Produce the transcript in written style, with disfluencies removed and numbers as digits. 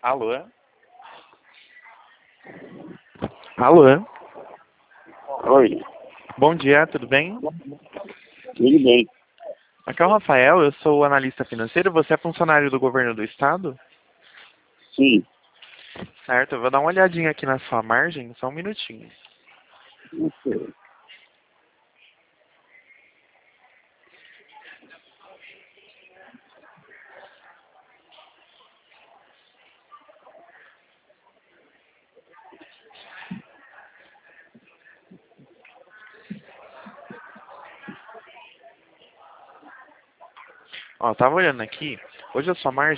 Alô? Alô? Oi, Bom dia, tudo bem? tudo bem. Aqui é o Rafael, eu sou analista financeiro. Você é funcionário do governo do estado? Sim, Certo, eu vou dar uma olhadinha aqui na sua margem, só um minutinho. não sei. Ó, tava olhando aqui, hoje a sua margem